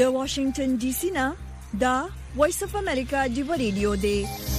د واشنگټن ډي سي نه دا وایس اف امریکا دی ریډیو دی.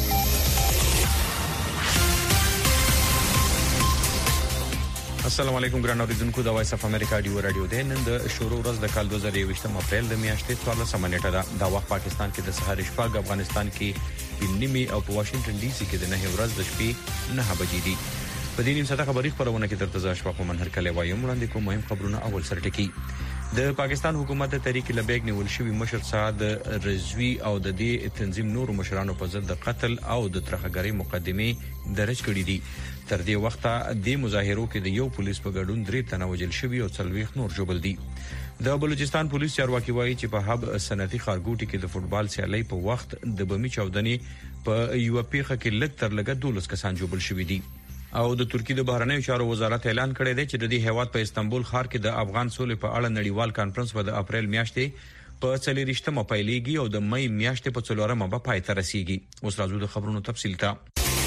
السلام علیکم ګران اوریدونکو، د وایس اف امریکا دی رادیو دی. نن د شروع ورځ د کال 2023 اپریل د میاشتې 14 نیټه ده. د وخت پاکستان کې د سحر شپږ، افغانستان کې نیمه او په واشنگټن ډي سي کې د 9 ورځ د شپې 9 بجې دي. په دې نیم ساعته خبري خبرونه کې درته ځا شپه په منهر کله وایم وړاندې کوم مهم خبرونه. اول سر ټکی د پاکستان حکومت تحریک لبیک نیول شوی مشر سعد رضوی او د دې تنظیم نور مشرانو په ضد د قتل او د ترخګری مقدمه درج کړې دي. تر دې وخته د مظاهرو کې د یو پولیس په ګډون 3 تنه وژل شوی او 40 نور ژوبل دي. د بلوچستان پولیس چارواکي وایي چې په هب صنعتي ښارګوټي کې د فوتبال سیالۍ په وخت د بمي چاودنې په یو پیخه کې لږ تر لږه 12 کسان ژوبل شوی دي. او د ترکیه د بهرنیو چارو وزارت اعلان کړی دی چې د دې هیواد په استنبول ښار کې د افغان سولې په اړه نړیوال کانفرنس په اپریل میاشتې په 24مه پیلېږي او د مې میاشتې په 4مه به پای ته رسیږي. اوس راځو د خبرونو تفصیل ته.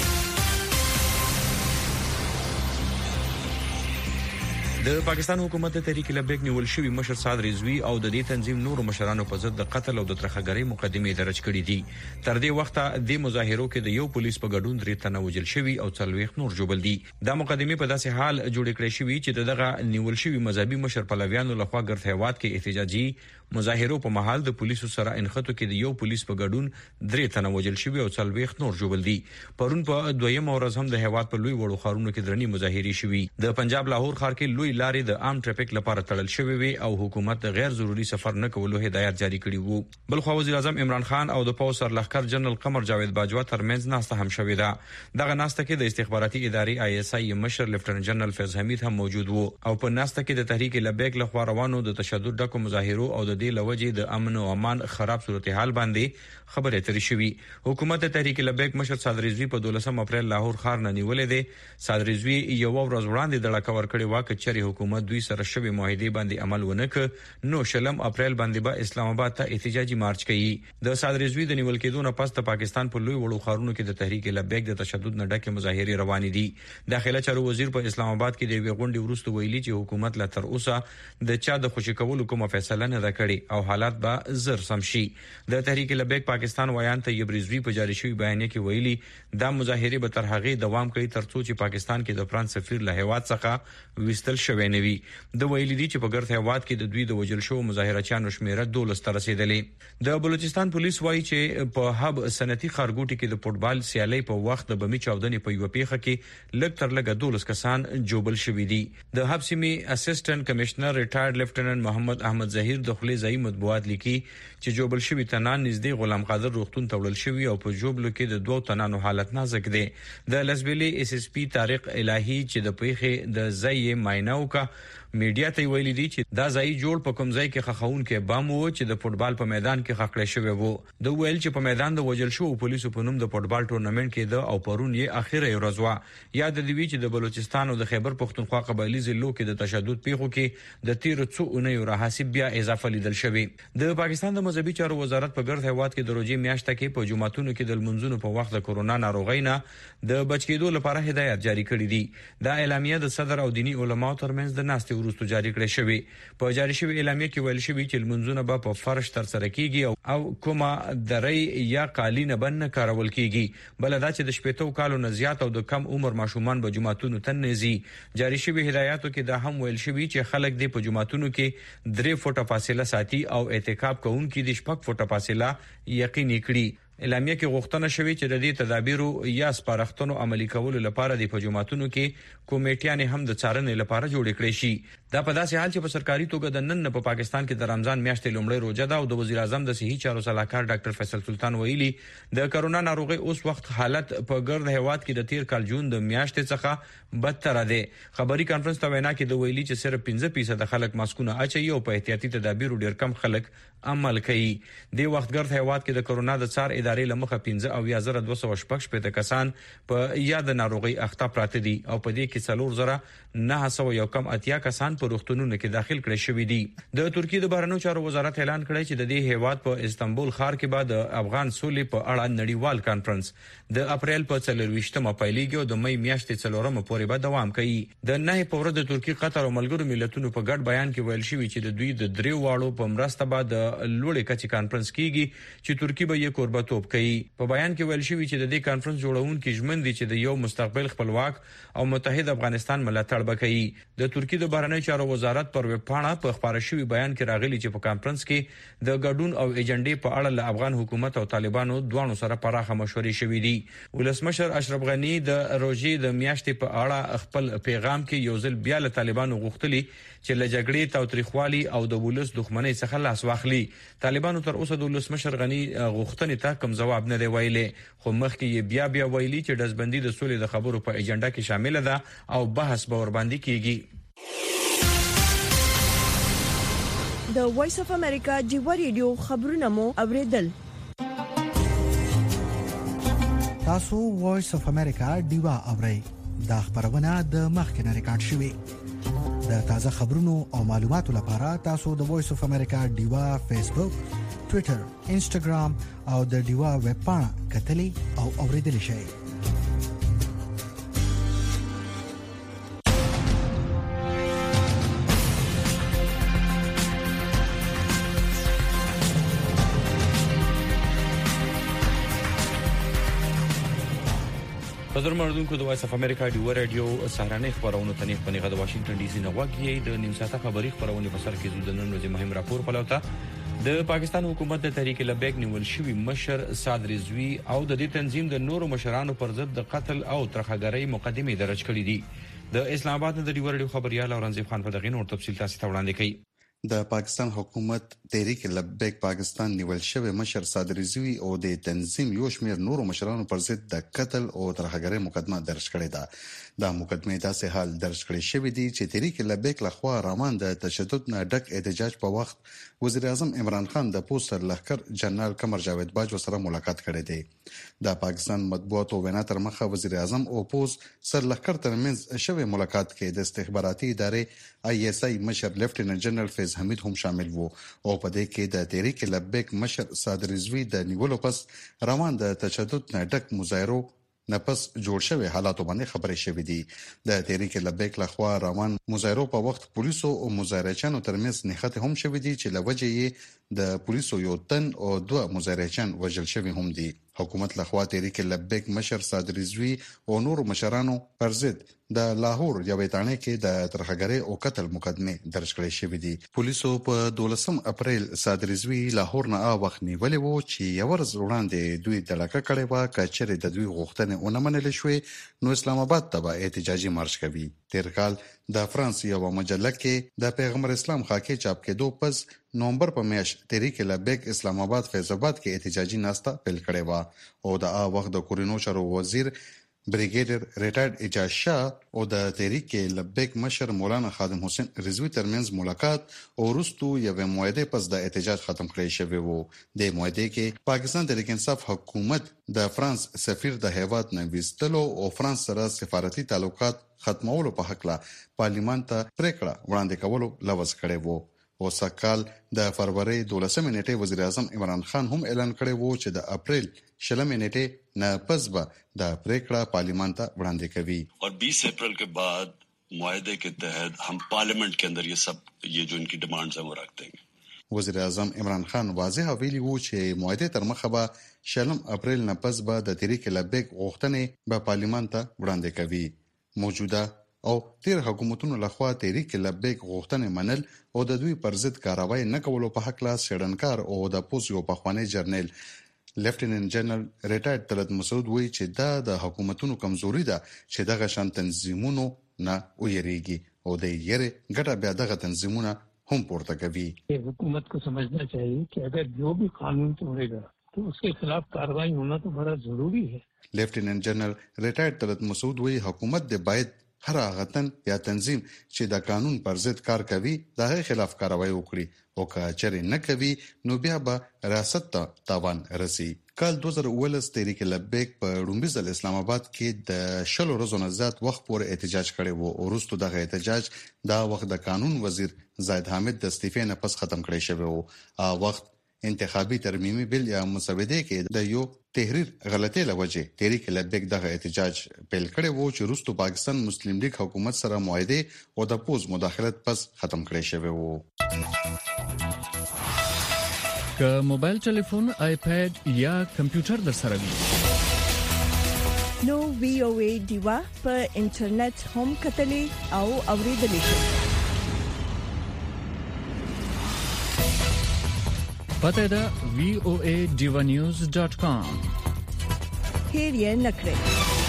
د پاکستان حکومت تحریک لبیک نیول شوی مشر سعد رضوی او د دې تنظیم نور مشرانو په ضد د قتل او د ترخګری مقدمه درج کړې دي. تر دې وخته د مظاهرو کې د یو پولیس په ګډون 3 تنه وژل شوی او 40 نور ژوبل دي. دا مقدمه په داسې حال جوړ کړې شوی چې دغه نیول شوی مذهبي مشر پلویانو لخوا ګرد هیواد کې احتجاجي مظاهرو په محل د پولیسو سره انخته کې د یو پولیس په ګډون 3 تنه وژل شوی او 40 نور ژوبل دي. پرون په دویمه ورځ هم د هیواد په لوی وړو ښارونو کې درنې مظاهرې شوي. د پنجاب لاهور ښار کې لوی لارې د عام ټریفیک لپاره تړل شوی وي او حکومت غیر ضروري سفر نه کولو هدایت جاری کړی وو. بل خو وزیر اعظم عمران خان او د پوځ سرلښکر جنرال قمر جاوید باجوا ترمنځ ناسته هم شوې ده. دغه ناسته کې د استخباراتي ادارې آی اس آی مشر لیفټننټ جنرال فیض حمید هم موجود وو او په ناسته کې د تحریک لبیک لخوا روانو د تشدد ډکو مظاهرو او د دې لوجې د امن او امان خراب صورتحال باندې خبرې اترې شوې. حکومت تحریک لبیک مشر سعد رضوی په 12 اپریل لاهور ښار نه نیولې ده. سعد رضوی یو ورځ وړاندې د لکور کړي واکه چری حکومت دوی سره شوی معاهده باندې عمل ونکړ نو شلم اپریل باندې به اسلام آباد ته احتجاجي مارچ کوي. د سعد رضوی د نیول کېدو نه پس د پاکستان په لوی وړو ښارونو کې د تحریک لبیک د تشدد نه ډکه مظاهرې روانې دي. داخله چارو وزیر په اسلام آباد کې د وی غونډې وروسته ویلي چې حکومت لا تر اوسه د چا د خوشی کولو کومه فیصله نه کړې او حالات به زر سم شي. د تحریک لبیک پاکستان ویان طیب رضوی په جاری شوی بیانیه کې ویلي دا مظاهرې به تر هغه دوام کوي ترڅو چې پاکستان کې د فرانس سفیر له هیواد څخه وستل شوی نه وي. د ویلي دي چې په ګرد هیواد کې د دوی د وژل شو مظاهرچیانو شمیره 12 ته رسیدلې. د بلوچستان پولیس وایي چې په هب صنعتي ښارګوټي کې د فوتبال سیالۍ په وخت د بمي چاودنې په یو پیخه کې لږ تر لږه 12 کسان جوبل شوي دي. د هب سیمې اسسټنټ کمشنر ریټایرډ لیفټننټ محمد احمد ظهیر د خلی ځای مطبوعات لیکي چې جوبل شوی تنان نږدې غلام قادر روغتون ته وړل شوی او په جوبلو کې د 2 تنانو حالت نازک دی. د لسبيلي اس اس پی طارق الهی چې د پیخه د ځای مایناو کا میډیا ته ویلي دي چې دا ځای جوړ په کوم ځای کې خخون کې بم وو چې د فوتبال په میدان کې خکړې شوی وو. د ویل چې په میدان د وژل شو پولیسو په نوم د فوتبال ټورنمنت کې د او پرون یې اخیره ورځ وا. یاد دی چې د بلوچستان او د خیبر پختونخوا قبایلی ضلعو کې د تشدد پیښو کې د 13 اونیو راهسي بیا اضافه لیدل شوی. د پاکستان د مذهبي چارو وزارت په ګرد هیواد کې د روزي میاشته کې په جمعتونو کې د منځونو په وخت د کورونا ناروغۍ نه د بچ کېدو لپاره هدایت جاری کړې دي. دا اعلامیه د صدر او دینی علماو ترمنځ د ناستې وروسته جاری کړې شوی. په جاری شوی اعلامیه کې ویل شوی چې منځونه به په فرش تر سره کیږي او کومه درې یا قالینه بنه کارول کیږي. بل دا چې د شپېتو کالو نه زیات او د کم عمر ماشومان به جمعتونو ته نزي. جاری شوی هدایاتو کې دا هم ویل شوی چې خلک د په جمعتونو کې 3 فوټه فاصله ساتي او اعتکاف کوونکي د 6 فوټه فاصله یقیني کړي. اعلامیه کې غوښتنه شوې چې د دې تدابیرو یا سپارښتنو عملي کولو لپاره د پجماتونو کې کمیټیانې هم د څارنې لپاره جوړې کړې شي. دا په داسې حال چې په سرکاري توګه د نن په پاکستان کې د رمضان میاشتې لومړی روزه ده او د وزیر اعظم د صحي چارو صلاحکار ډاکټر فیصل سلطان ویلي د کرونا ناروغي اوس وخت حالت په ګرد هیواد کې د 13 کال جون د میاشتې څخه بدتر ده. خبري کانفرنس ته وینا کې د ویلي چې صرف 15% خلک ماسکونه اچي او په احتیاطي تدابیرو ډیر کم خلک عمل کوي. د وخت ګرد هیواد کې د کرونا د څار ادارې لمخه 15,216 کسان په یاد ناروغي اخته پراته دي او په دې کې 4,901 کسان په روغتونونو کې داخل کړي شوي دي. د ترکیه د بهرنیو چارو وزارت اعلان کړی چې د دې هیواد په استانبول ښار کې بعد افغان سولې په اړه نړیوال کانفرنس د اپریل په 24مه پیلېږي او د مې میاشتې 4مه پورې به دوام کوي. د نه په ورځ د ترکیه، قطر او ملګرو ملتونو په ګډ بیان کې ویل شوی چې د دوی د دریو واړو په مرسته بعد لوړې کچې کانفرنس کیږي چې ترکیه به یې کوربتوب کوي. په بیان کې ویل شوی چې د دې کانفرنس جوړونکي ژمن دي چې د یو مستقبل خپلواک او متحد افغانستان ملاتړ وکړي. د ترکیه د بهرنیو چارو وزارت پر ویب پاڼه په خبره شوی بیان کې راغلي چې په کانفرنس کې د ګډون او ایجنډې په اړه له افغان حکومت او طالبانو دوانو سره پراخه مشورې شوې دي. ولسمشر اشرف غنی د روزي د میاشتې په اړه خپل پیغام کې یو ځل بیا له طالبانو غوښتلي چې له جګړې تاوتریخوالي او د ولس دښمنۍ څخه لاس واخلي. طالبانو تر اوسه د ولسمشر غنی غوښتنې ته کوم جواب نه دی ویلي، خو مخکې یې بیا ویلي چې دزبندي د سولې د خبرو په ایجنډا کې شامل ده او بحث به ور باندې کیږي. د وایس اف امریکا جیو ریډیو خبرونه مو اوریدل. تاسو وایس اف امریکا ډیوا اورئ. دا خبرونه د مخکنه ریکارډ شوې. د تازه خبرونو او معلوماتو لپاره تاسو د وایس اف امریکا ډیوا فیسبوک، ټوئیټر، انسټاګرام او د ډیوا ویب پاڼه کتلې او اوریدل شئ. حضور مردونکو د وایس اف امریکا ډیو رادیو سهارنۍ خبرونه تنیخ پنیغه د واشنگټن ډي سي نه واګي د نیم ساعته خبري خبرونه په سر کې زودنن ورځې مهم راپور پلوته د پاکستان حکومت د تحریک لبیک نیول شوی مشر سعد رضوی او د دې تنظیم د نورو مشرانو پر ضد د قتل او ترخګرۍ مقدمه درج کړې دي. د اسلام آباد د ډیو رادیو خبريال اورنګزیب خان په دغه نور تفصیل تاسو ته وړاندې کوي. د پاکستان حکومت تحریک لبیک پاکستان نیول شوی مشر سعد رضوی او د تنظیم یو شمېر نورو مشرانو پر ضد د قتل او ترخګرۍ مقدمه درج کړې ده. د مقدمې داسې حال درج کړی شوی دی چې تحریک لبیک لخوا روان د تشدد نه ډک احتجاج په وخت وزیر اعظم عمران خان د پوسټر لخر جنرال قمر جاوید باجوه سره ملاقات کړی دی. د پاکستان مطبوعاتو وینا تر مخه وزیر اعظم او پوز سر لخر ترمنځ شوی ملاقات کې د استخباراتي ادارې ISI مشر لیفټیننټ جنرال فیض حمید هم شامل وو او په دې کې د تحریک لبیک مشر سعد رضوی د نیولو پس روان د تشدد نه ډک مظاهرو نفس جوړ شوی حالاتو باندې خبرې شوې دي. د تحریک لبیک لخوا روان مظاهرو په وخت پولیسو او مظاهرچیانو ترمنځ نښته هم شوې دي چې لوجه یې د پولیسو یو تن او 2 مظاهرچیان وژل شوي هم دي. حکومت لخوا تحریک لبیک مشر سعد رضوی او نور مشرانو پر ضد د لاهور یوې تانه کې د ترخګرۍ او قتل مقدمه درج کړې شوې دي. پولیسو په 12 اپریل سعد رضوی لاهور نه وخت نیولې وو چې یو ورځ وړاندې دوی د لکه کړي وا کچره د دوی غوښتنې اونمنل شوې نو اسلام آباد ته احتجاجي مارش کوي. تیر کال د فرانس یو مجله کې د پیغمبر اسلام خاکې چاپ کېدو پس نومبر په میاشت تحریک لبیک اسلام آباد فیض آباد کې احتجاجي ناسته پیل کړې و او د وخت د کورونو چارو وزیر بریګیډر ریټایرډ اجاز شاه او د تحریک لبیک مشر مولانا خادم حسین رضوی ترمنځ ملاقات او وروسته یو معاهده پس د احتجاج ختم کړی شوی وو. د معاهده کې پاکستان تحریک انصاف حکومت د فرانس سفیر د هیواد نه وستلو او فرانس سره سفارتي تعلقات ختمولو په حق لا پارلیمان ته پریکړه وړاندې کولو لوز کړی وو. او سکهال د فروری 12 نیټه وزیر اعظم عمران خان هم اعلان کړی وو چې د اپریل 16 نیټه نه پس به د پریکړه پارلیمان ته وړاندې کوي. और 20 अप्रैल के बाद मुआहदे के तहत हम पार्लियामेंट के अंदर ये जो इनकी डिमांड्स हैं वो रख देंगे. وزیر اعظم عمران خان واضح ویلي وو چې معاهده تر مخه به 16 اپریل نه پس به د تحریک لبیک غوښتنې به پارلیمان ته وړاندې کوي. موجوده او تیر حکومتونو لخوا تحریک لبیک غوښتنې منل او د دوی پر ضد کاروای نه کولو په حق لا سړنکار او د پولیسو په خوانی جرنیل لیفټیننټ جنرال ریټایرډ طلعت مسعود وایي چې دا د حکومتونو کمزوري ده چې دغه شان تنظیمونو نه ویریږي او د یې ګټه بیا دغه تنظیمونه هم پورته کوي. حکومت को समझना चाहिए कि अगर जो भी कानून तोड़ेगा तो उसके खिलाफ कार्रवाई होना तो बड़ा जरूरी है. لیفټیننټ جنرال ریټایرډ طلعت مسعود وایي حکومت د باید هر هغه تن یا تنظیم چې د قانون پر ضد کار کوي دغه خلاف کاروایی وکړي او که چېرې نه کوي نو بیا به ریاست ته تاوان رسي. کال 2019 تحریک لبیک په رومبي ځل اسلام آباد کې د شلو ورځو نه زیات وخت پورې احتجاج کړي وو او وروسته دغه احتجاج دا وخت د قانون وزیر زاهد حامد د استعفا نه پس ختم کړي شوی وو. وخت انتخابي ترمیمي بل یا مسوده کې د یو تحریر غلطي لوجه تحریک لبیک دغه احتجاج پیل کړي وو چې وروسته پاکستان مسلم لیگ حکومت سره معاهده او د پوز مداخلت پس ختم کړي شوی وو. که موبایل ټلیفون، آیپاد یا کمپیوټر در سره وي نو VOA دیوا په انټرنیټ هم کتلې او اوریدلې شئ. پته ده voaDivanews.com. هیر یې نکړئ.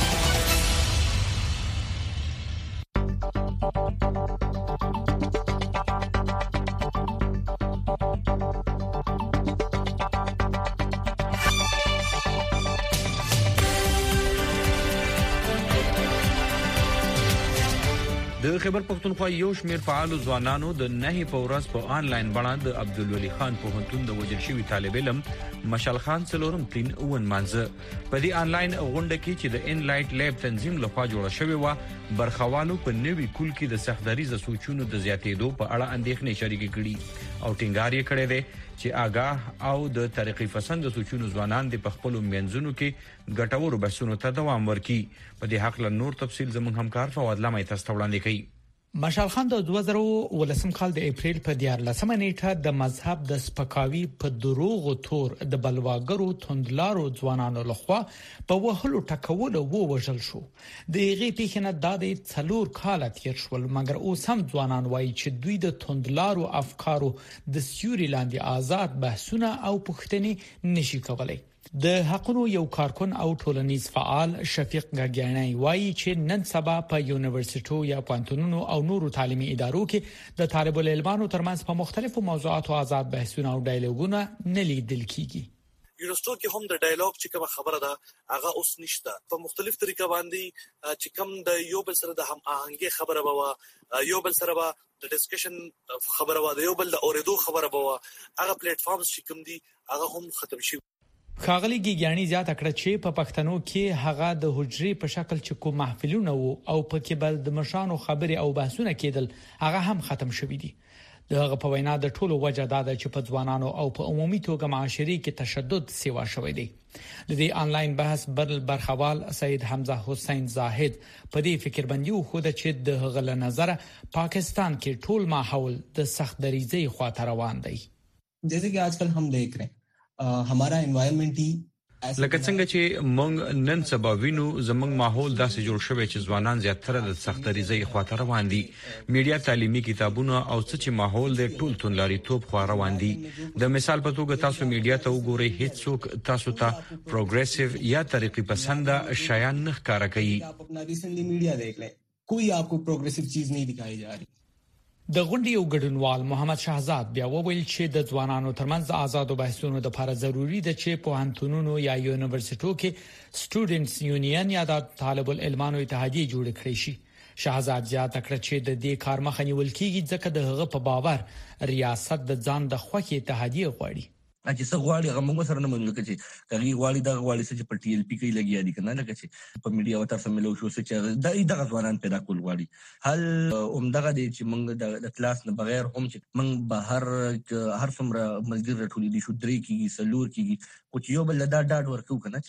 د خیبر پختونخوا یو شمیر فعال ځوانانو د نهي پورس په آنلاین بڼه د عبدالولي خان پوهنتون د وژل شوی طالب علم مشال خان څلورم تین اون مانزه په دې آنلاین غونډه کې چې د انلایټ لیب تنظیم لخوا جوړه شوې و برخوالو په نوي کول کې د سختداري ز سوچونو د زیاتېدو په اړه اندېښنې شریک کړي او ټینګار یې کړی دی چې آگاه او د طریقې پسند سوچونو ځوانان د خپل منځونو کې ګټورو بحثونو ته دوام ورکړي. په دې حق له نور تفصيل زموږ همکار فواد لمای تاسو وړاندې کوي. مشال خان د 2019 کال د اپریل په 14 نیټه د مذهب د سپکاوي په دروغ او تور د بلواګرو توندلارو ځوانانو لخوا په وهلو ټکولو ووژل شو. د غي پیښنه د 4 کال تیر شول، مګر اوس هم ځوانان وایي چې دوی د توندلارو افکارو د سیوري لاندې آزاد بحثونه او پوښتنې نشي کولای. د حقونو یو کارکون او ټولنیز فعال شفیق غاګیانی وایي چې نن سبا په یونیورسيټو یا پوهنتونونو او نورو تعلیمي ادارو کې د طالب العلمانو ترمنځ په مختلفو موضوعاتو آزاد بحثونه او ډایالوګونه نه لیدل کیږي. یونیورسيټو کې هم د ډایالوګ چې کوم خبره ده هغه اوس نشته. په مختلف طریقه باندې چې کوم د یو بل سره د هم آهنګي خبره بوا، یو بل سره به د ډسکشن خبره بوا، د یو بل د اوریدو خبره بوا، هغه پلیټ فارمز چې کوم دي هغه هم ختم شي. خاغلی ګیګیانی زیاته کړه چې په پښتنو کې هغه د حجرې په شکل چې کوم محفلونه وو او په کې بل د مشانو خبري او بحثونه کېدل هغه هم ختم شوې دي. دغه په وینا د ټولو وجه دا ده چې په ځوانانو او په عمومي توګه معاشري کې تشدد سیوا شوی دی. د دې آنلاین بحث برخوال سید حمزه حسین زاهد په دې فکر باندې خو د چې د غل نظر پاکستان کې ټول ماحول د سخت دریزي خواته روان دی. जैसे कि आजकल हम देख रहे हैं हमारा एनवायरनमेंट ही لکه څنګه چې مونږ نن سبا وینو زمونږ ماحول داسې جوړ شوی چې ځوانان زیاتره د سختريزي خواته روان دي. میډیا، تعلیمي کتابونه او څه چې ماحول د ټول تونلاري توپ خوا روان دي. د مثال په توګه تاسو میډیا ته وګورئ، هیڅوک تاسو ته پروګریسیو یا طریقې پسند شایان نه ښکارا کوي. आप अपना रिसेंटली मीडिया देख लें, कोई आपको प्रोग्रेसिव चीज नहीं दिखाई जा रही. د غونډې یو ګډونوال محمد شهزاد بیا وویل چې د ځوانانو ترمنځ آزاد بحثونو لپاره ضروری ده چې پوهنتونونو یا یونیورسيټو کې سټوډنټس یونین یا د طالب العلمانو اتحادیه جوړ کړي شي. شهزاد زیاته کړه چې د دې کار مخه نیول کیږي ځکه د هغه په باور ریاست د ځان د خوخي اتحادیه غواړي. چې څه غواړي هغه موږ سره نه منل کېږي. کله غواړي دا غواړي چې په ټي ال پی کې لګیا دي کنه، لکه چې په میډیا وتر سره ملو شو چې دا ځوانان پیدا کول غواړي. هل عمدغه دي چې موږ د کلاس نه بغیر هم چې موږ بهر هر څومره ملګری راټولې دي شو درې کېږي سلور کېږي، خو چې یو بل دا ډاډ ورکو کنه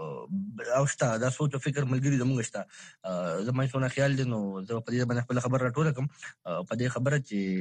چې او شته دا سوچ او فکر ملګری زموږ شته. زما څونه خیال دي نو زه په دې باندې خپل خبر راټول کوم په دې خبره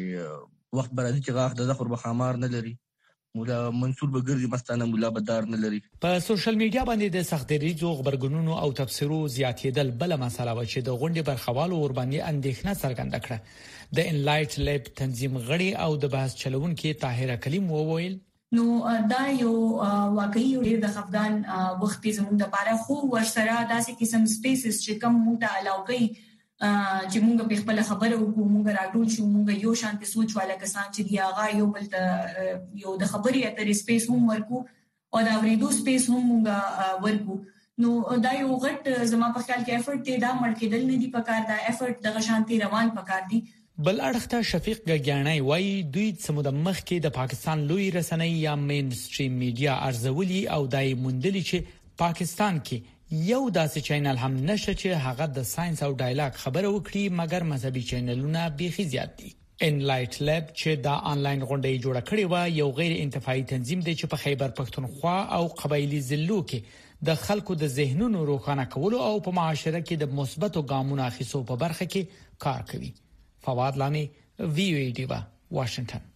چې وخت برازي چې غاخ د ذخر بخامار نه لري، مولا منصور بګرځي مستانه مولا بدار نه لري. په سوشل میډیا باندې د سختريزو خبرګونونو او تفسیرو زیاتېدل بل مسله و چې د غونډې برخوالو ور باندې اندېښنه څرګنده کړه. د انلایټ لیب تنظیم غړي او د بحث چلوونکو طاهره کلیم وویل نو دا یو واقعي ډېر د خفقان وخت زموږ لپاره خو ورسره داسې قسم سپیسز چې کوم موږ ته الاو کوي چې موږ په خپل خبره وکړو، موږ راټول شو، موږ یو شانتي سوچ والا کسان چې دی هغه یو بل ته یو د خبرې اترې سپیس هم ورکو او دا ورېدو سپیس هم موږ ورکو. نو دا یو غټ زما په خیال کې افورت دی، دا مړ کېدل نه دی پکار، دا افورت د شانتي روان پکار دی. بل اړخته شفیق ګګیانای وایي دوی سمود مخ کې د پاکستان لوی رسنۍ یا مین سټریم میډیا ارزولي او دای موندلي چې پاکستان کې یو داسې چینل هم نشته چې هغه د ساينس او ډایلاګ خبره وکړي، مګر مذهبي چینلونه بیخي زیات دي. انلایټ لب چې دا آنلاین غونډه جوړه کړې و یو غیر انتفاعي تنظیم دی چې په خیبر پښتونخوا او قبایلی ضلعو کې د خلکو د ذهنونو روښانه کولو او په معاشره کې د مثبتو ګامونو اخیستو په برخه کې کار کوي. فواد لامي VOA دیوا واشنگټن.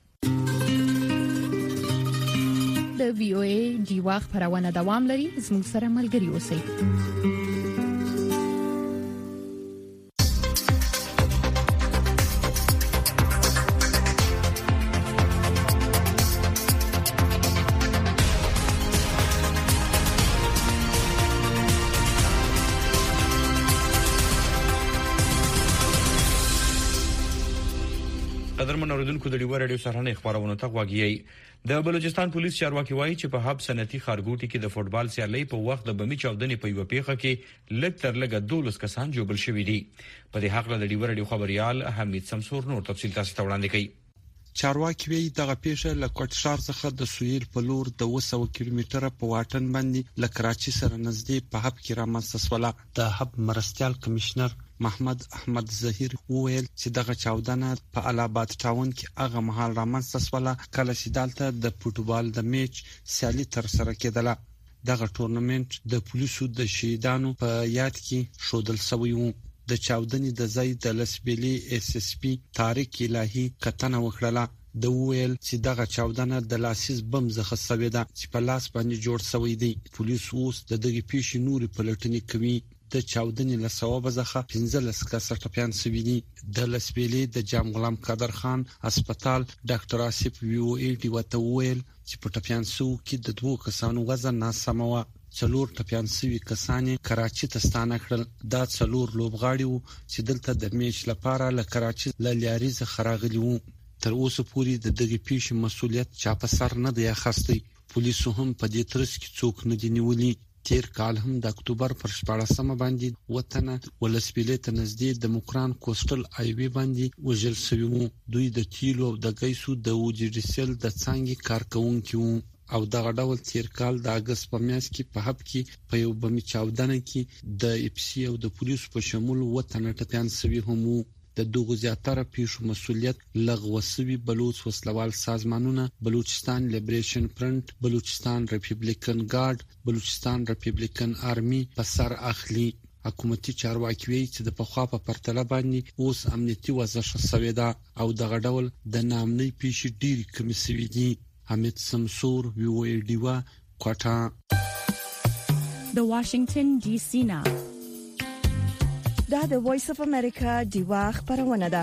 د VOA دیوا خبرونه دوام لري، زموږ سره ملګري اوسئ. قدرمن اوریدونکو د ډیوه رادیو سره خبرونه ته غوږی. د بلوچستان پولیس چارواکي وایي چې په حب سنتي خارګوټي کې د فوټبال سیالي په وخت د بمی چاودنې په یو پیخه کې لږ تر لږه 12 کسان جوړل شوي دي. په دې حق له ډیوه رادیو خبريال حمید سمسور نور تفصیل تاسو ته وړاندې کوي. چارواکي وایي دغه پیښه له کوټ ښار څخه د سویل په لور د 200 کیلومتره په واټن باندې له کراچي سره نږدې په حب کې رامنځته شوه. د حب مرستيال کمشنر محمد احمد ظهیر وویل چې دغه چاودنه په الاباد ټاون کې هغه مهال رامنځته شوه کله چې دلته د فوټبال د میچ سیالي تر سره کېدله. دغه ټورنمنت د پولیسو د شهیدانو په یاد کې شودل شوی و. د چاودنې د ځای د لسبيلي SSP طارق الهي کتنه وکړه. د ویل چې دغه چاودنه د لاسیز بم څخه شوې ده چې په لاس باندې جوړ شوی دی. پولیس اوس د دغه پیښې نوري پلټنې کوي. د چاودنې له سببه څخه 15 کسه ټپيان شوي دي. د لسبيلي د جام غلام قادر خان هسپتال ډاکټر آصف VOA دی وته ویل چې په ټپيان سو کې د 2 کسانو وزن ناسمه و. 4 ټپيان سوي کسان کراچي ته ستانه کړل. دا 4 لوبغاړي وو چې دلته د میچ لپاره له کراچي له لیاریز خراغلی وو. تر اوسه پورې د دغه پیښې مسولیت چا په سر نه دی اخیستی. پولیسو هم په دې ترڅ کې څوک نه دی نیولي. تیر کال هم د اکتوبر پر 14مه باندې وطن ولسبيلي ته نږدې د مکران کوسټل آیوي باندې وژل شوی وو. دوی د تیلو او د ګیسو د وجیډسل د څنګه کارکونکو او دغه ډول تیر کال د اگست په میاشت کې په حب کې په یو بمی چاودنه کې د EPC او د پولیسو په شمول وطن ټپيان شوی هم وو. د دغه زیاتره پیښو مسولیت لغوه شوی بلوچ وسلوال سازمانونه بلوچستان لیبریشن فرنٹ، بلوچستان ریپبلیکن گارد، بلوچستان ریپبلیکن آرمی په سر اخلي. حکومتي چارواکي وایي چې د پخوا په پرتله باندې اوس امنیتي وضع ښه شوې ده او دغه ډول د نامنۍ پیښې ډېرې کمې شوې دي. حمید سمسور VOA دیوا کوټه. د واشنگټن DC نه دا د وایس اف امریکا دیوا خبرونه ده.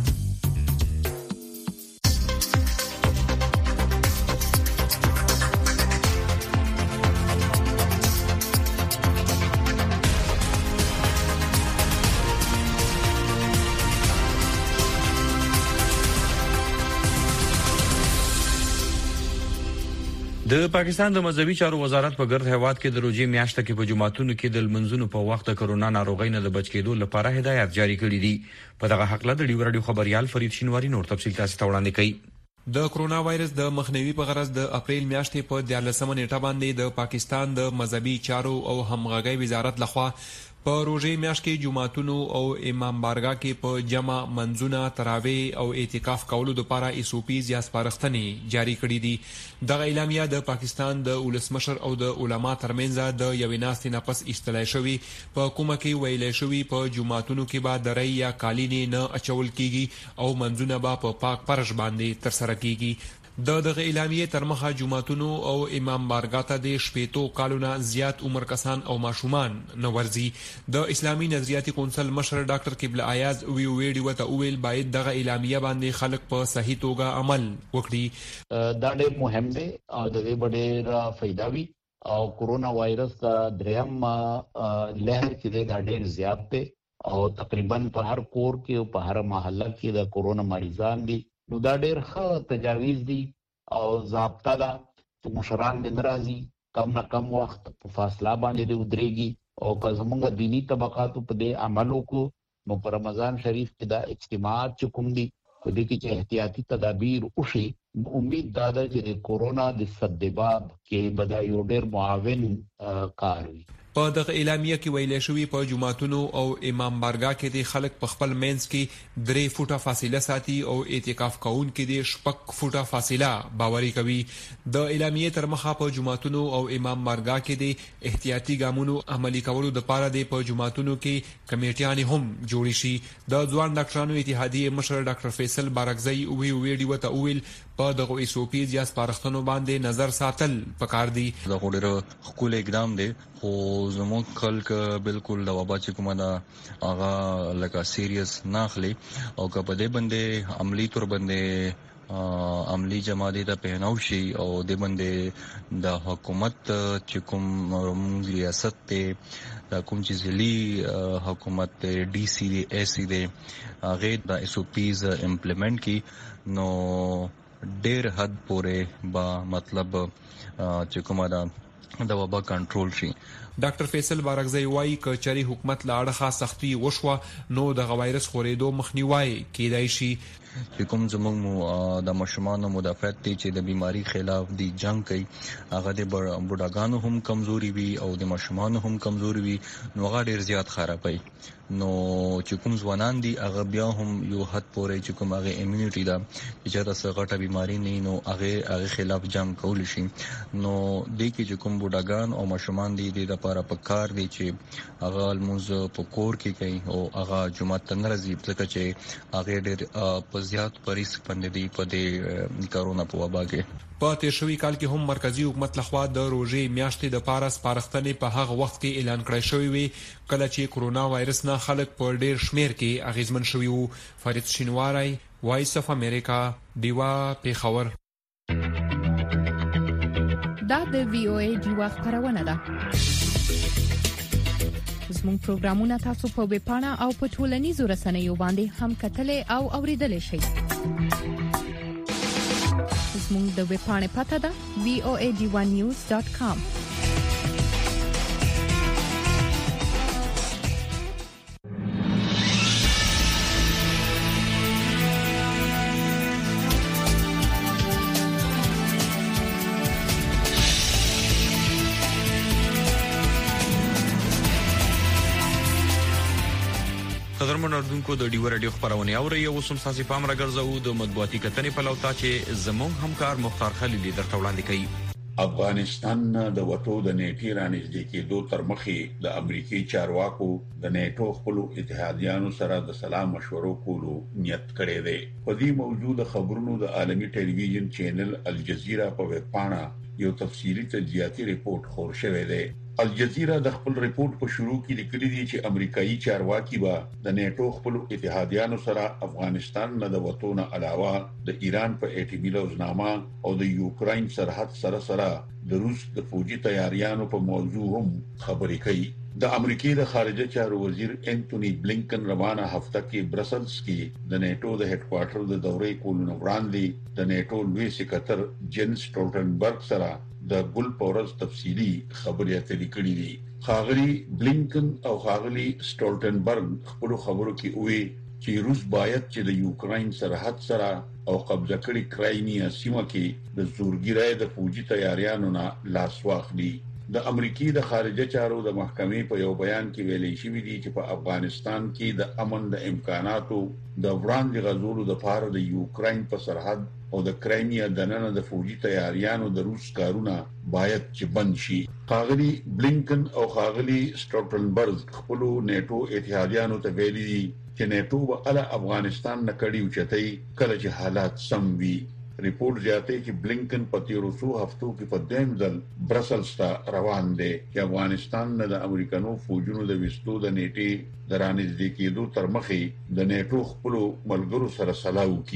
د پاکستان د مذهبي چارو وزارت په ګرد هیواد کې د روزي میاشت کې په جمعاتونو کې د منځونو په وخت کرونا ناروغۍ نه د بچ کېدو لپاره هدایت جاری کړي دي. په دغه حق له ډیو رادیو خبريال فرید شینواری نور تفصیل تاسو ته وړاندې کوي. د کرونا وایرس د مخنیوي په غرض د اپریل میاشتې په 14 نیټه باندې د پاکستان د مذهبي چارو او همغږي وزارت لخوا په روزي میاشت کې جمعاتونو او امام بارګاه کې په جمع منځونه تراویح او اعتکاف کولو لپاره ایسوپیز یا سپارښتنې جاری کړې دي. دغه اعلامیه د پاکستان د ولسمشر او د علما ترمنځ د یوې ناستې نه پس ایستلای شوی. په کومه کې ویلې شوی په جمعاتونو کې به درې یا کالینې نه اچول کیږي او منځونه به په پاک پرش باندې تر سره کیږي. دغه اعلامیه تر مخه جمعاتونو او امام بارګاه ته د شپېتو کالونو زیات عمر کسان او ماشومان نو ورزي. د اسلامي نظریاتي کونسل مشر ډاکټر قبله ایاز ویډیو وته ویل باید دغه اعلامیه باندې خلک په صحیح توګه عمل وکړي. دا ډېر مهم دی او د دې ډېر فائدہ وي او کورونا وایرس دا دریم لهر کې دا ډېر زیات دی او تقریبا په هر کور کې او په هر محله کې د کورونا مریضان دي. نو دا ډېر ښه تجاویز دي او ضابطه ده چې مشران دې ناراضي کم نه کم وخت په فاصله باندې ودرېږي او که زموږ دینی طبقاتو په دې عمل وکړو نو پر رمضان شریف کې دا اجتماعات چې کوم دي په دې کې چې احتیاطي تدابیر وشي، امید دا ده چې د کورونا د سدباب کې به یو ډېر معاون کار وي. په دغه اعلامیه کې ویل شوی په جمعتونو او امام بارګاه کې د خلک په خپل مینس کې 3 فوټه فاصله ساتي او اعتکاف کوونکي د 6 فوټه فاصله باوري کوي. د اعلامیه تر مخه په جمعتونو او امام بارګاه کې د احتیاطي ګامونو عملي کولو لپاره د په جمعتونو کې کمیټیان هم جوړ شي. د ځوان ډاکټرانو اتحادیې مشر ډاکټر فیصل بارکزئی ویډیو ته ویل په دغه ایسوپیز یا سپارښتنو باندې نظر ساتل پکار دي. دا ډېر خپل اقدام دی خو زموږ خلک بالکل د وبا چې کومه دا هغه لکه سیریس نه اخلي او که په دې باندې عملی تور باندې عملی جماعتي ته پهناو شي او د باندې د حکومت چې کوم ریاست ته د کوم چې ځلي حکومت ډي سي دی اس سی دی هغه د اس او پیز امپلیمنٹ کی نو ډېر حد پورې با مطلب چې کومه دا وبا کنټرول شي. ډاکټر فیصل بارکزئی وايي ک چری حکومت لاړه سختي وشوه نو د وایرس خورېدو مخنیوي کېدای شي. چې کوم زموږ د مشمانو مدافعت دي چې د بیماری خلاف دی جنگ کوي هغه د بوډاګانو هم کمزوري وي او د مشمانو هم کمزوري وي نو هغه ډیر زیات خرابوي. نو چې کوم ځوانان دي هغه بیا هم یو حد پورې چې کوم هغه امیونټي ده چې تاسو غټه بیماری نه نو هغه خلاف جنگ کول شي. نو د کې چې کوم بوډاګان او مشمان دي د لپاره پکار دي چې هغه الموز په کور کې کوي او هغه جمعه تنرزي ځکه چې هغه ډیر زیات پریس پندې په دې کرونا په وبا کې. په تیر شوي کال کې هم مرکزی حکومت لخوا د روژې میاشتې د پاره سپارښتنې په هغه وخت کې اعلان کړی شوی وي کله چې کرونا وایرس نه خلک په ډیر شمیر کې اغیزمن شوي وو. فرید شینواری، وایس اف امریکا، دیوا پیښور. دا د وی او ای دیوا خبرونه ده. زموږ پروګرامونه تاسو په ویب پاڼه او په ټولنیزو رسنیو باندې هم کتلې او اوریدلې شئ. زموږ د ویب پاڼې پته ده voad1news.com. قدرمن اردوونکو د ډیو رادیو خبرونه اوري او سم ساسي پام راګرځو د مطبوعاتي کتنې په لوتا چې زموږ همکار مختار خلیلی درته وړاندې کوي. افغانستان د وټو د نیټې رانږدې کېدو تر مخې د امریکای چارواکو د نیټو خپل اتحادیانو سره د سلام مشورو کولو نیت کړی دی. په دې موضوع د خبرونو د عالمي ټلویزیون چینل الجزیره په ویب پاڼه یو تفصیلی تجزیاتي ریپورت خور شوی دی. الجزیره د خپل ریپورت په شروع کې لیکلي دي چې امریکایي چارواکي به د نیټو خپل اتحادیانو سره افغانستان نه د وټونو علاوه د ایران په اټومي لوزنامه او د یوکرين سرحد سره د روس د فوجي تیاریانو په موضوع هم خبرې کوي. د امریکای د خارجه چارو وزیر انټونی بلینکن روانه هفته کې برسلز کې د نیټو د هډ کوارټر د دورې کولو وړاندې د نیټو لوی سکرټر جنس سټولټنبرګ سره د ګل پورز تفصیلی خبرې اترې کړې دي. خاغلی بلینکن او خاغلی سټولټنبرګ خپل خبرو کې وی چې روس باید چې د یوکرين سرحد سره او قبضه کړي کرایمیا سیمه کې د زورګیرای د فوجي تیاریانو نه لاس واخلي. د امریکای د خارجه چارو د محکمې په یو بیان کې ویلي شوی دی چې په افغانستان کې د امن د امکاناتو د وړاندې غزولو د پاره د یوکرين په سرحد او د کرایمیا د نن د فوجي تیاریانو د روس کارونه باید چې بند شي. خاغلی بلینکن او خاغلی سټولټنبرګ خپل نیټو اتحادیانو ته ویلي دي چې نیټو به افغانستان نه کړي او چتای کله چې حالات سم وي. ریپورت زیاته چې بلینکن په تیرو څو هفتو کې په دیم ځل برسلز ته روان دی چې افغانستان نه د امریکانو فوجونو د وستو د نیټې د رانږدې کېدو تر مخې د نیټو خپل ملګرو سره سلاو کی.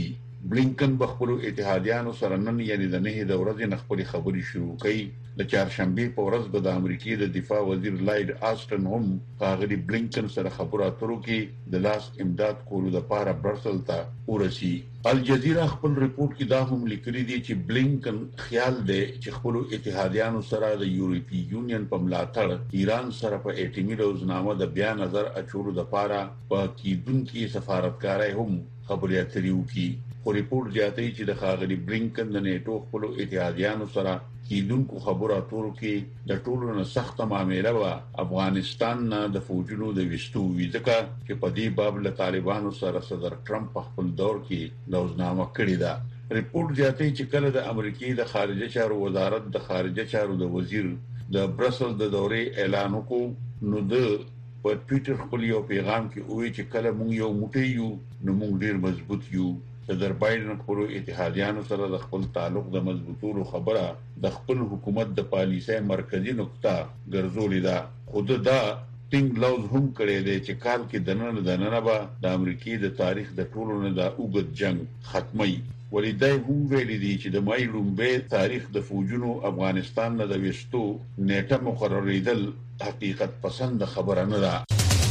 بلینکن بخپلو اتحادیانو سره نن یعنی د نه د ورځې نه خپل خبري شروع کړي. د چهارشنبه په ورځ به د امریکای د دفاع وزیر لایډ آسټن هم هغه بلینکن سره خبرو اترو کې د لاس امداد کولو لپاره برسل ته ورسي. الجزیره خپل ریپورت کې دا هم لیکلي دي چې بلینکن خیال دی چې خپل اتحادیانو سره د یورپی یونین په ملاتړ ایران سره په اټیمي روزنامه د بیان نظر اچولو لپاره په کیدونکو سفارتکارای هم خبري اترې وکړي. خو ریپورت زیاتوي چې د ښاغلي بلینکن د نیټو خپل اتحادیانو سره کیدونکو خبرو اترو کې د ټولو نه سخته معامله و افغانستان نه د فوجونو د وستو وی ځکه چې په دې باب له طالبانو سره صدر ټرمپ په خپل دور کې لوزنامه کړې ده. ریپورت زیاتوي چې کله د امریکای د خارجه چارو وزارت د خارجه چارو د وزیر د برسل د دورې اعلان وکړ نو د په ټوئیټر خپل یو پیغام کې وایي چې کله موږ یو موټی یو نو موږ ډیر مضبوط یو. صدر بایدن خپل اتحادیانو سره د خپل تعلق د مضبوطولو خبره د خپل حکومت د پالیسۍ مرکزی نقطه ګرځولې ده. خود دا ټینګ لوز هم کړی دی چې کال کې دننه به د امریکای د تاریخ د ټولو نه د اوږد جنگ ختمي. ولیدای هم ویلي دي چې د مای لومبه تاریخ د فوجونو افغانستان نه د وستو نیټه مقرریدل حقیقت پسند خبره نه ده.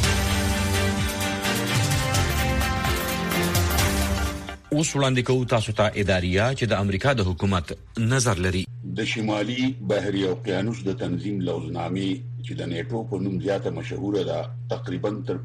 اوس وړاندې کوو تاسو ته اداریه چې د امریکا د حکومت نظر لري. د شمالي بحري اوقیانوس د تنظیم لوزنامې چې د نیټو په نوم زیاته مشهوره ده تقریبا تر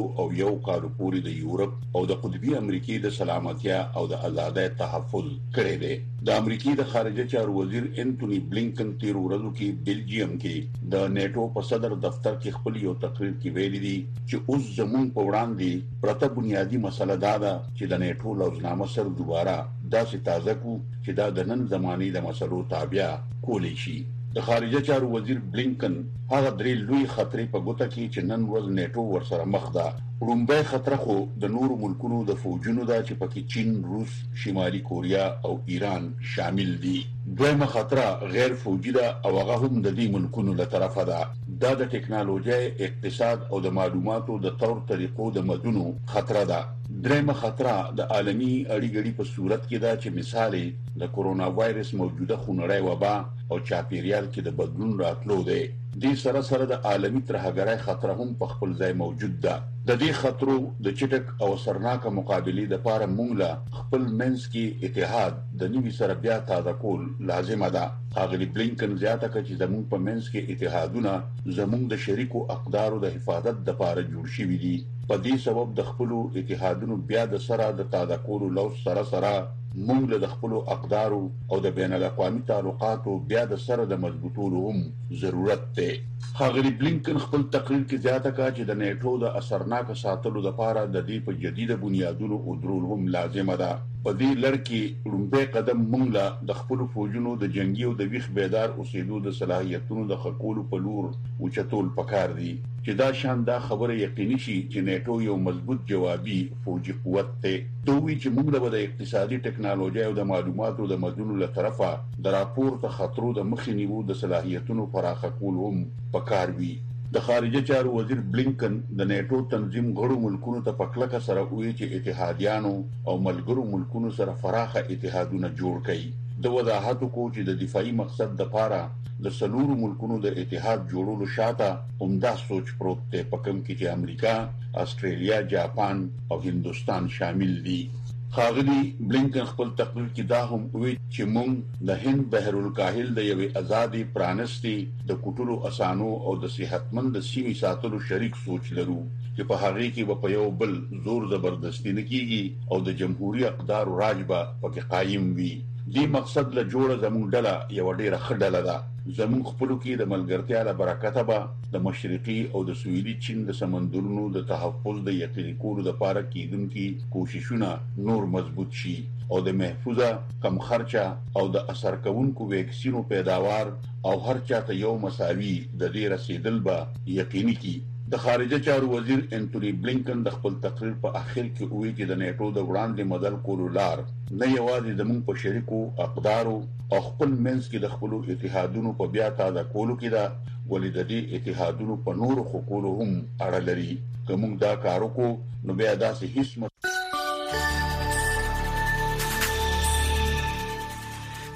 51 کال پورې د یورپ او د قطبي امریکای د سلامتیا او د آزادۍ تحفظ کړی دی. د امریکای د خارجه چارو وزیر انټونی بلینکن تیر ورځو کې بلجیم کې د نیټو په صدر دفتر کې خپل یو تقریر کې ویلي دي چې اوس زموږ په وړاندې پرته بنیادی مسله دا ده چې د نیټو لوزنامه سره دوباره داسې تازه کو چې دا د نن زماني د مسلو تابع کولی شي. د خارجه چارو وزیر بلینکن هغه درې لوی خطرې په ګوته کې چې نن ورځ نیټو ورسره مخ ده. لومبۍ خطر خو د نورو ملکونو د فوجونو ده چې پکې چین، روس، شمالي کوریا او ایران شامل دي. دویمه خطر غیر فوجي ده او هغه هم د دې ملکونو له طرفه ده. دا د ټکنالوژي، اقتصاد او د معلوماتو د تور طریقو د مدونو خطر ده. درېمه خطر د عالمي اړیګړي په صورت کې ده چې مثال د کورونا وایرس موجوده خونړی وبا او چاپیریال کې د بدلون راتلو دی. دې سره سره د عالمي ترهګرۍ خطر هم په خپل ځای موجود ده. د دې خطرو د چټک او سرناکه مقابله لپاره موږ له خپل منځ کې اتحاد د نیوي سره بیا تازه کول لازمه ده. هغه بلینکن زیاته کړ چې زموږ په منځ کې اتحادونه زموږ د شریکو اقدارو د حفاظت لپاره جوړ شوي دي. په دې سبب د خپل اتحادونو بیا د سره د تازه کولو لوس سره موږ له خپل اقدارو او د بین الاقوامي تعلقاتو بیا د سره د مضبوطولو هم ضرورت دی. هغه بلینکن خپل تقریر کې زیاته کړ چې د نیټو د اثرناک ساتلو لپاره د دې په جديده بنیادونو او درول هم لازمه ده. په دې لړ کې لومبه قدم موږ له د خپل فوجونو د جنگي او د ویښ بیدار اوسېدو د صلاحیتونو د خکولو په لور اوچتول پکار دي چې دا شان دا خبره یقیني شي چې نیټو یو مضبوط جوابي فوجي قوت دی. دوی چې موږ له د اقتصادي ټکنالوژي او د معلوماتو د مدونو له طرفه د راپورته خطرو د مخنیوي د صلاحیتونو پراخه کول هم پکار وي. د خارجه چارو وزیر بلینکن د نیټو تنظیم غړو ملکونو ته پکلکه سره وایي چې اتحادیانو او ملګرو ملکونو سره فراخه اتحادونه جوړ کړي. د وضاحت کو چې د دفاعي مقصد لپاره د سلورو ملکونو د اتحاد جوړولو شاته عمده سوچ پروت دی، په کوم کې چې امریکا، استرالیا، جاپان او هندستان شامل دي. خاغلی بلینکن خپل تقریر کې دا هم وی چې موږ د هند بحر الکاهل د یوې ازادي پرانستی د کوټلو اسانو او د صحتمند سیمې ساتلو شریک سوچ لرو چې په هغه کې په یو بل زور زبردستی نه کیږي او د جمهوریت اقدار راجبه پکې قائم وي. دې مقصد له جوړه زموږ ډله یو ډیره خډله ده. زموږ خپلو کې د ملګرتیا له برکته به د مشرقي او د سویلي چین د سمندرونو د تحفظ د یقیني کولو لپاره کیدونکي کوششونه نور مضبوط شي او د محفوظه، کم خرچه او د اثر کوونکو ویکسینو پیداوار او هر چاته یو مساوي د دې رسیدل به یقیني کی. د خارجه چارو وزیر انټونی بلینکن د خپل تقریر په اخر کې وایي چې د نیټو د وړاندې مدل کولو لار نه یوازې زموږ په شریکو اقدارو او خپل منځ کې د خپل اتحادونو په بیا تازه کولو کې ده، ولې د دې اتحادونو په نورو حقوقو هم اړه لري. که موږ دا کار وکړو نو بیا داسې هیڅ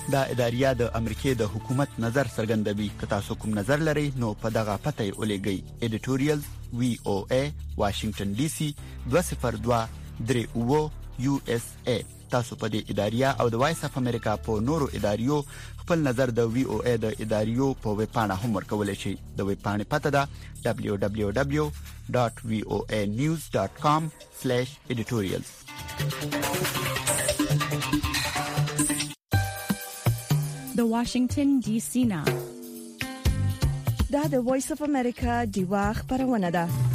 دا اداریه د امریکای د حکومت نظر څرګندوي. که تاسو کوم نظر لرئ نو په دغه پته یې ولېږئ. editorials VOA Washington DC 20238 USA. تاسو په دې اداریه او د وایس اف امریکا په نورو اداریو خپل نظر د VOA د اداریو په ویب پاڼه هم ورکولای شئ. د ویب پاڼې پته ده www.voanews.com/editorials. د واشنگټن ډي سي نه دا د وایس اف امریکا دیوا خبرونه ده.